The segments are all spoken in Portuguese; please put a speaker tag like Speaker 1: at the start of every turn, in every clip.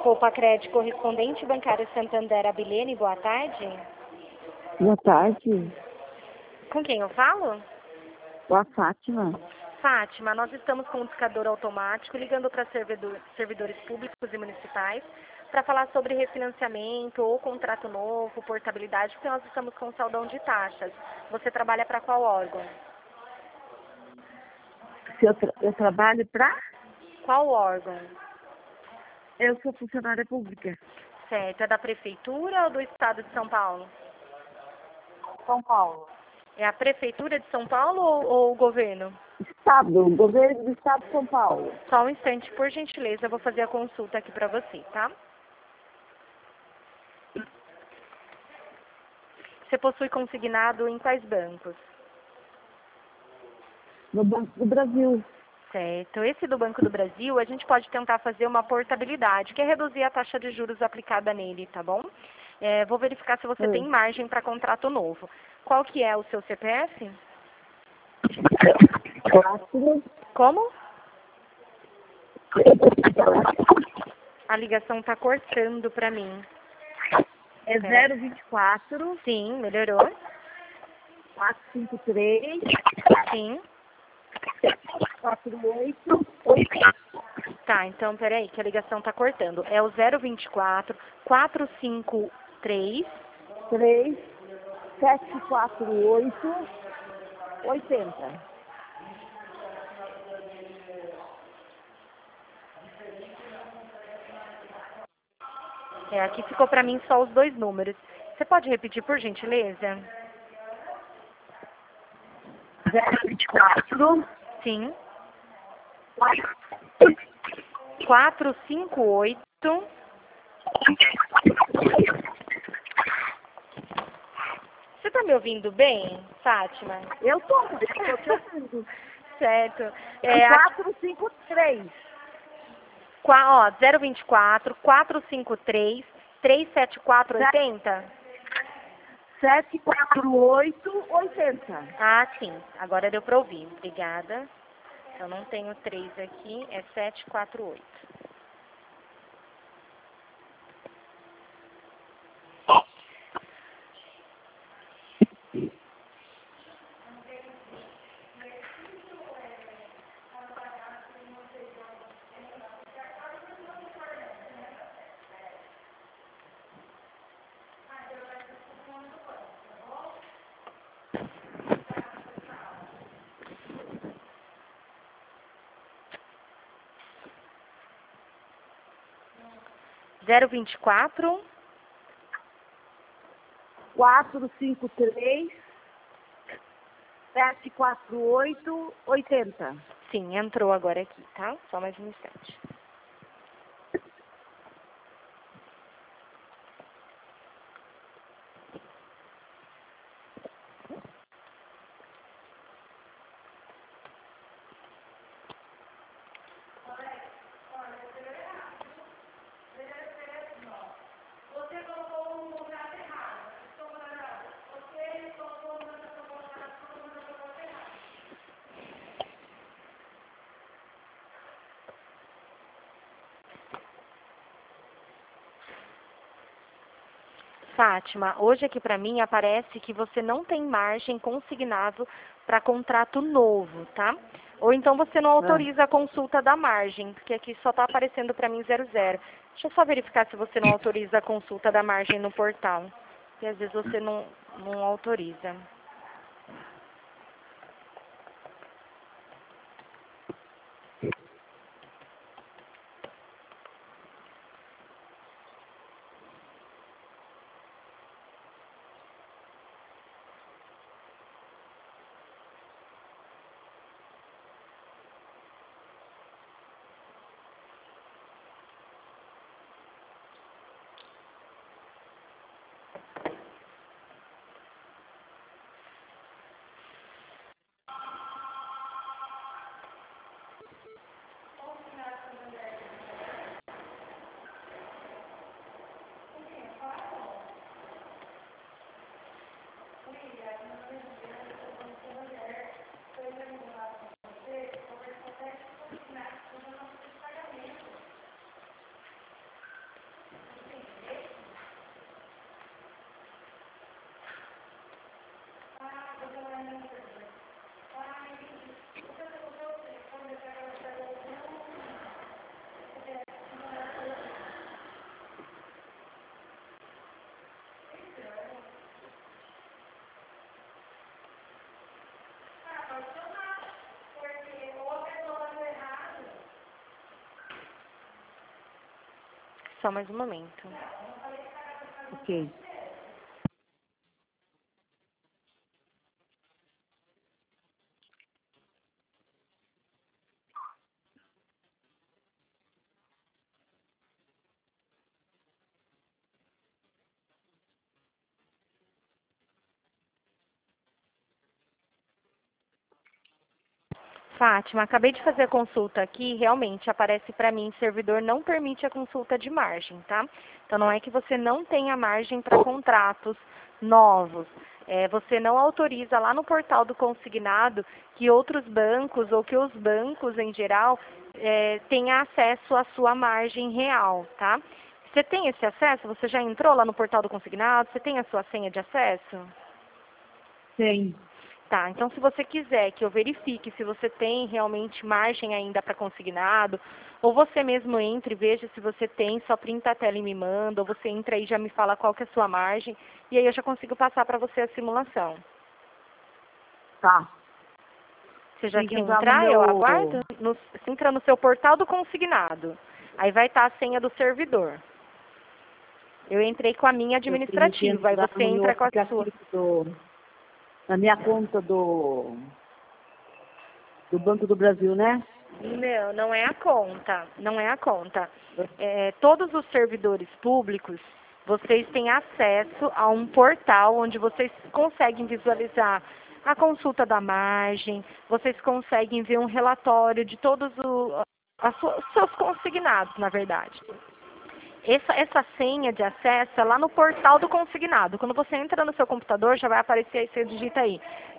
Speaker 1: Poupa Crédito Correspondente Bancário Santander Abilene, boa tarde.
Speaker 2: Boa tarde.
Speaker 1: Com quem eu falo?
Speaker 2: Com a Fátima.
Speaker 1: Fátima, nós estamos com um discador automático ligando para servidores públicos e municipais para falar sobre refinanciamento ou contrato novo, portabilidade, porque nós estamos com saldão de taxas. Você trabalha para qual órgão?
Speaker 2: Se eu trabalho para?
Speaker 1: Qual órgão?
Speaker 2: Eu sou funcionária pública.
Speaker 1: Certo. É da Prefeitura ou do Estado de São Paulo?
Speaker 2: São Paulo.
Speaker 1: É a Prefeitura de São Paulo ou o governo?
Speaker 2: Estado, governo do Estado de São Paulo.
Speaker 1: Só um instante, por gentileza, eu vou fazer a consulta aqui para você, tá? Você possui consignado em quais bancos?
Speaker 2: No Banco do Brasil.
Speaker 1: Certo. Esse do Banco do Brasil, a gente pode tentar fazer uma portabilidade, que é reduzir a taxa de juros aplicada nele, tá bom? Vou verificar se você tem margem para contrato novo. Qual que é o seu CPF?
Speaker 2: 4.
Speaker 1: Como? A ligação tá cortando para mim.
Speaker 2: É 024
Speaker 1: Sim, melhorou.
Speaker 2: 453
Speaker 1: Sim.
Speaker 2: 48
Speaker 1: Tá, então peraí, que a ligação tá cortando. É o 024 453
Speaker 2: 3 748 80.
Speaker 1: Aqui ficou para mim só os dois números. Você pode repetir, por gentileza?
Speaker 2: 024
Speaker 1: Sim. 458. Você tá me ouvindo bem, Fátima?
Speaker 2: Eu tô te ouvindo.
Speaker 1: Certo.
Speaker 2: 453.
Speaker 1: 024 453 374 80?
Speaker 2: 748 80.
Speaker 1: Ah, sim. Agora deu para ouvir. Obrigada. Eu não tenho 3 aqui, é 748. Zero 24
Speaker 2: 453 748 80.
Speaker 1: Sim, entrou agora aqui, tá? Só mais um instante. Fátima, hoje aqui para mim aparece que você não tem margem consignado para contrato novo, tá? Ou então você não autoriza a consulta da margem, porque aqui só está aparecendo para mim 00. Deixa eu só verificar se você não autoriza a consulta da margem no portal. Porque às vezes você não autoriza. Só mais um momento.
Speaker 2: Ok.
Speaker 1: Fátima, acabei de fazer a consulta aqui, realmente aparece para mim, servidor não permite a consulta de margem, tá? Então não é que você não tenha margem para contratos novos. Você não autoriza lá no portal do consignado que outros bancos ou que os bancos em geral tenham acesso à sua margem real, tá? Você tem esse acesso? Você já entrou lá no portal do consignado? Você tem a sua senha de acesso?
Speaker 2: Tem.
Speaker 1: Tá, então se você quiser que eu verifique se você tem realmente margem ainda para consignado, ou você mesmo entre e veja se você tem, só printa a tela e me manda, ou você entra aí e já me fala qual que é a sua margem, e aí eu já consigo passar para você a simulação.
Speaker 2: Tá.
Speaker 1: Você já
Speaker 2: Tem que
Speaker 1: quer
Speaker 2: entrar no
Speaker 1: entrar? Eu
Speaker 2: meu...
Speaker 1: aguardo. Você entra no seu portal do consignado. Aí vai estar a senha do servidor. Eu entrei com a minha
Speaker 2: Eu tenho que
Speaker 1: administrativa, aí
Speaker 2: entrar
Speaker 1: você
Speaker 2: no meu
Speaker 1: entra com a sua.
Speaker 2: aplicativo na minha conta do Banco do Brasil, né?
Speaker 1: Não, não é a conta. Não é a conta. Todos os servidores públicos, vocês têm acesso a um portal onde vocês conseguem visualizar a consulta da margem, vocês conseguem ver um relatório de todos os seus consignados, na verdade. Essa senha de acesso é lá no portal do consignado. Quando você entra no seu computador, já vai aparecer aí, você digita aí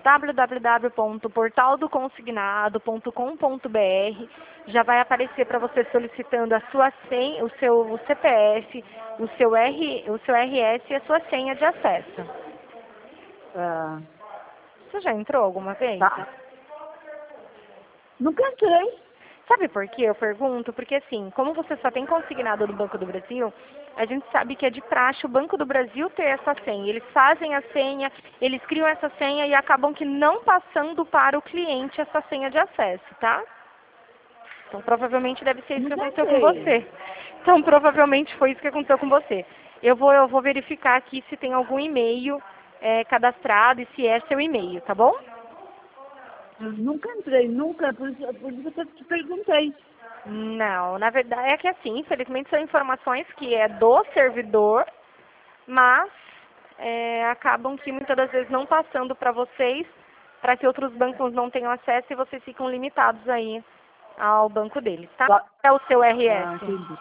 Speaker 1: www.portaldoconsignado.com.br, já vai aparecer para você solicitando a sua senha, o seu CPF, o seu RS e a sua senha de acesso.
Speaker 2: Ah,
Speaker 1: Você já entrou alguma vez?
Speaker 2: tá. Nunca entrei.
Speaker 1: Sabe por que eu pergunto? Porque assim, como você só tem consignado do Banco do Brasil, a gente sabe que é de praxe o Banco do Brasil ter essa senha. Eles fazem a senha, eles criam essa senha e acabam que não passando para o cliente essa senha de acesso, tá? Então provavelmente deve ser isso que
Speaker 2: Nunca
Speaker 1: aconteceu com
Speaker 2: entrei.
Speaker 1: você. Então provavelmente foi isso que aconteceu com você. Eu vou verificar aqui se tem algum e-mail cadastrado e se é seu e-mail, tá bom?
Speaker 2: Eu nunca entrei, nunca. Por isso que eu te perguntei.
Speaker 1: Não, na verdade é que assim, infelizmente são informações que é do servidor, mas acabam que muitas das vezes não passando para vocês, para que outros bancos não tenham acesso e vocês ficam limitados aí ao banco deles, tá?
Speaker 2: Só-
Speaker 1: É o seu
Speaker 2: Ah,
Speaker 1: RS.
Speaker 2: entendi.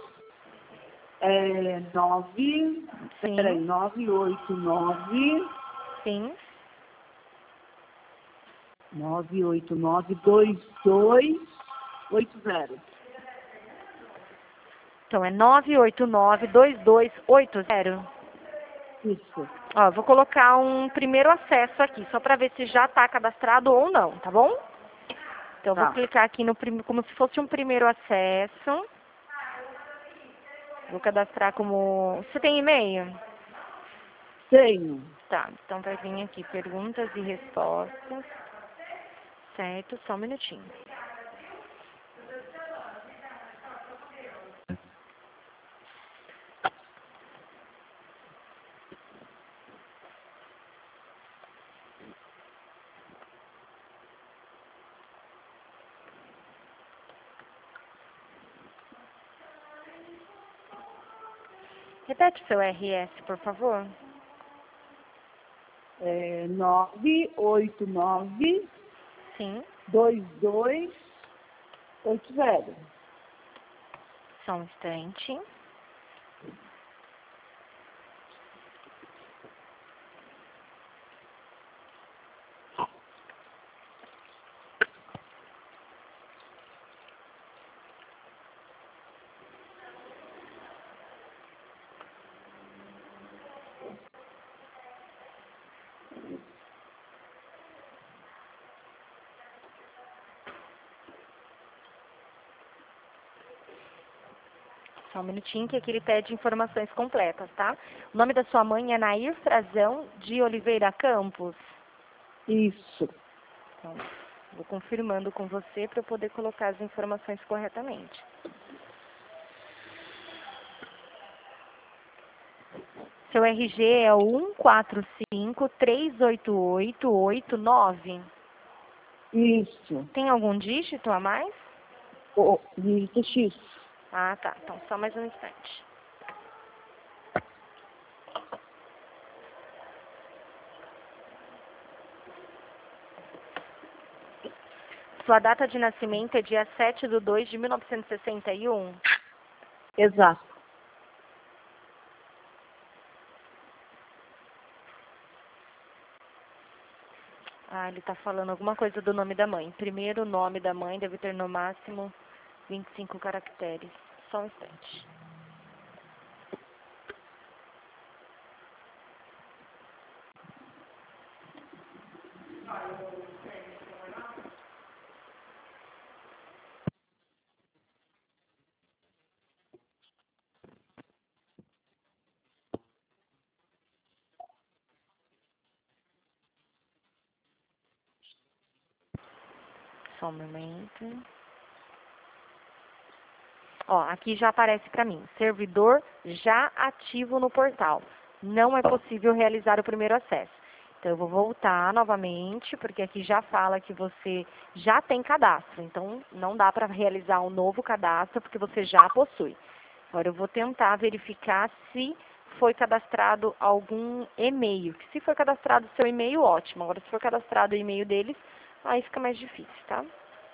Speaker 2: É 9... Peraí,
Speaker 1: Sim,
Speaker 2: 989...
Speaker 1: sim.
Speaker 2: 989-2280.
Speaker 1: Então é 989-2280.
Speaker 2: Isso.
Speaker 1: Ó, vou colocar um primeiro acesso aqui, só para ver se já está cadastrado ou não, tá bom? Então eu vou
Speaker 2: Tá.
Speaker 1: clicar aqui no como se fosse um primeiro acesso. Vou cadastrar como... Você tem e-mail?
Speaker 2: Tenho.
Speaker 1: Tá, então vai vir aqui perguntas e respostas. Certo, só um minutinho. Repete o seu RS, por favor.
Speaker 2: É 989-2280.
Speaker 1: Sim, só um instante. Só um minutinho que aqui ele pede informações completas, tá? O nome da sua mãe é Nair Frazão de Oliveira Campos.
Speaker 2: Isso.
Speaker 1: Então, vou confirmando com você para eu poder colocar as informações corretamente. Seu RG é o 145388889.
Speaker 2: Isso.
Speaker 1: Tem algum dígito a mais?
Speaker 2: O dígito X.
Speaker 1: Ah, tá. Então, só mais um instante. Sua data de nascimento é dia 7/2/1961?
Speaker 2: Exato.
Speaker 1: Ah, ele tá falando alguma coisa do nome da mãe. Primeiro nome da mãe deve ter no máximo 25 caracteres. Só um instante. Só um momento. Ó, aqui já aparece para mim. Servidor já ativo no portal. Não é possível realizar o primeiro acesso. Então, eu vou voltar novamente, porque aqui já fala que você já tem cadastro. Então, não dá para realizar um novo cadastro, porque você já possui. Agora, eu vou tentar verificar se foi cadastrado algum e-mail. Se foi cadastrado seu e-mail, ótimo. Agora, se for cadastrado o e-mail deles, aí fica mais difícil, tá?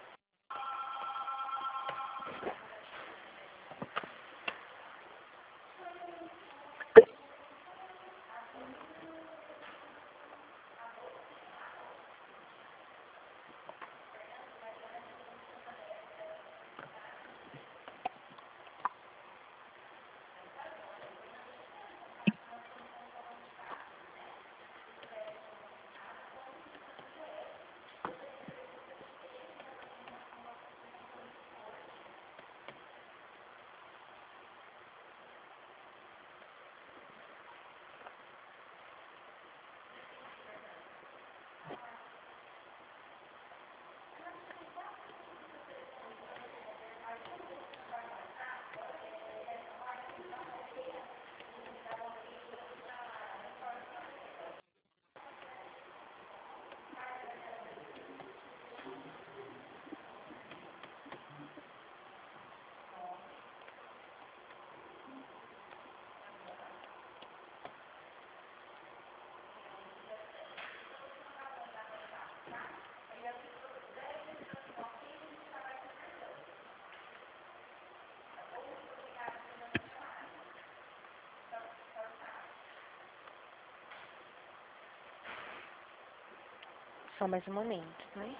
Speaker 1: Só mais um momento, né?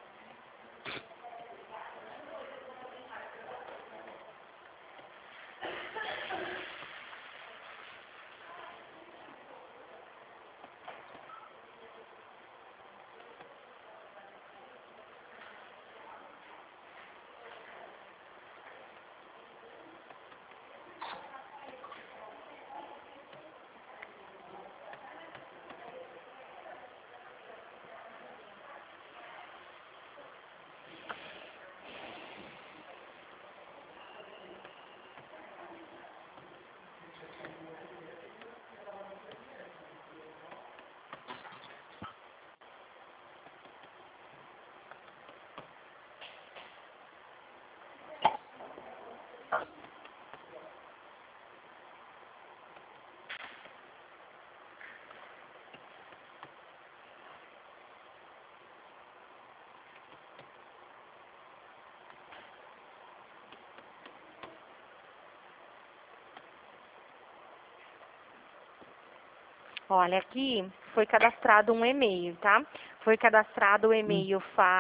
Speaker 1: Olha, aqui foi cadastrado um e-mail, tá? Foi cadastrado o e-mail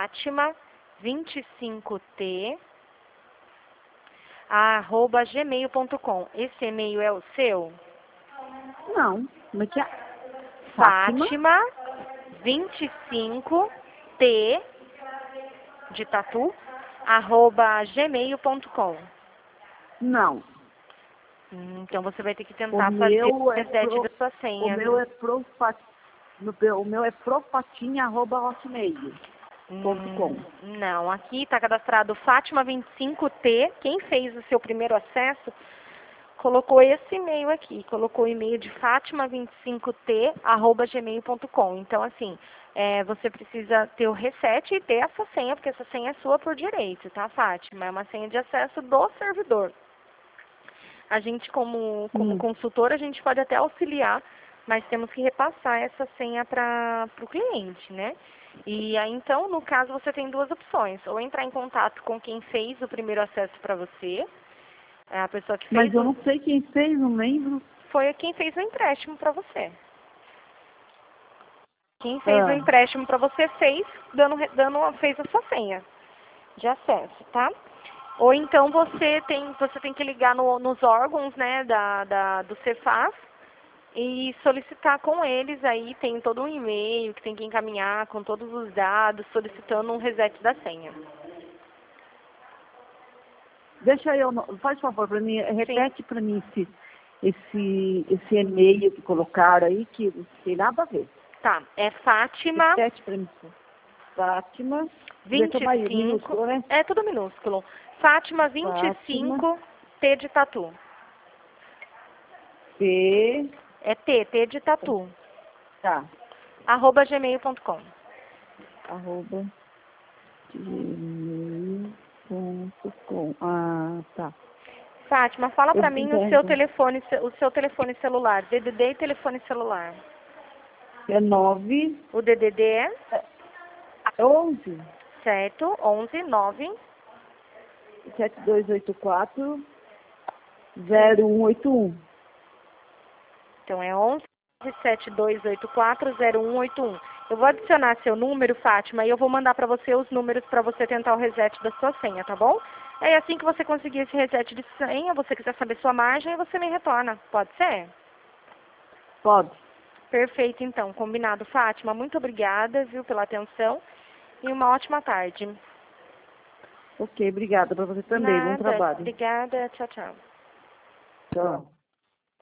Speaker 1: Fátima25T @gmail.com. Esse e-mail é o seu?
Speaker 2: Não. Como é que é?
Speaker 1: Fátima25T de tatu @gmail.com.
Speaker 2: Não.
Speaker 1: Então você vai ter que
Speaker 2: O
Speaker 1: tentar fazer o
Speaker 2: meu é
Speaker 1: reset da sua
Speaker 2: o
Speaker 1: senha,
Speaker 2: meu
Speaker 1: viu?
Speaker 2: é o meu é profatinha@hotmail.com.
Speaker 1: Não, aqui está cadastrado Fátima25T. Quem fez o seu primeiro acesso colocou esse e-mail aqui, colocou o e-mail de fatima25t@gmail.com. Então, assim, você precisa ter o reset e ter essa senha, porque essa senha é sua por direito, tá, Fátima? É uma senha de acesso do servidor. A gente, como consultor, a gente pode até auxiliar, mas temos que repassar essa senha para o cliente, né? E aí, então, no caso, você tem duas opções. Ou entrar em contato com quem fez o primeiro acesso para você, a pessoa que fez.
Speaker 2: Mas eu não sei quem fez, não lembro.
Speaker 1: Foi quem fez o empréstimo para você. Quem fez o empréstimo para você fez a sua senha de acesso, tá? Ou então você tem que ligar nos órgãos, né, do Cefaz e solicitar com eles aí, tem todo um e-mail que tem que encaminhar com todos os dados, solicitando um reset da senha.
Speaker 2: Deixa eu, faz favor para mim, repete para mim esse e-mail que colocaram aí, que não tem nada a ver.
Speaker 1: Tá, é Fátima.
Speaker 2: Repete para mim. Fátima.
Speaker 1: 25.
Speaker 2: Minúsculo, né?
Speaker 1: É tudo minúsculo. Fátima 25, T de tatu.
Speaker 2: T.
Speaker 1: É T de tatu.
Speaker 2: Tá.
Speaker 1: @gmail.com.
Speaker 2: @gmail.com. Ah, tá.
Speaker 1: Fátima, fala pra mim o seu telefone celular, DDD e telefone celular.
Speaker 2: É 9.
Speaker 1: O DDD é?
Speaker 2: 11.
Speaker 1: Certo, 11 9
Speaker 2: 7284 0181.
Speaker 1: Então é 11 7284 0181. Eu vou adicionar seu número, Fátima, e eu vou mandar para você os números para você tentar o reset da sua senha, tá bom? É assim que você conseguir esse reset de senha, você quiser saber sua margem, você me retorna. Pode ser?
Speaker 2: Pode.
Speaker 1: Perfeito, então. Combinado, Fátima. Muito obrigada, viu, pela atenção e uma ótima tarde.
Speaker 2: Ok, obrigada para você também. Bom
Speaker 1: Nada.
Speaker 2: trabalho.
Speaker 1: Obrigada. Tchau, tchau.
Speaker 2: Tchau.